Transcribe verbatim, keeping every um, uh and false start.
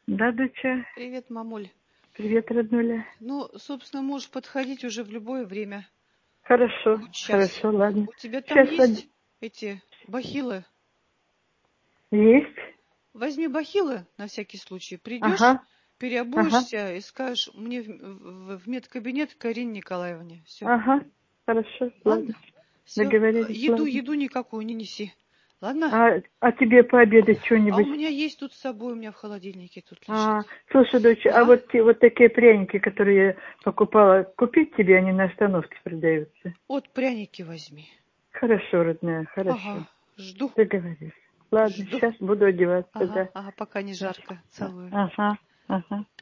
Да, доча. Привет, мамуль. Привет, роднуля. Ну, собственно, можешь подходить уже в любое время. Хорошо, Хоть сейчас. хорошо, ладно. У тебя там Сейчас есть од- эти бахилы? есть. Возьми бахилы на всякий случай. Придешь, Ага, ага, переобуешься и скажешь мне в, в- в медкабинет к Карине Николаевне. Все. ага. Хорошо, ладно. Ладно? Все. Договорились, Еду, ладно. еду никакую не неси. Ладно? А, а тебе пообедать А у что-нибудь? меня есть тут с собой, у меня в холодильнике тут лежит. А, слушай, дочь, а А? вот те вот такие пряники, которые я покупала, купить тебе, они на остановке продаются. Вот пряники возьми. Хорошо, родная, хорошо. Ага, жду, Договорились. Ладно, жду. сейчас буду одеваться, Ага, да. ага, пока не жарко. Целую. Ага, ага.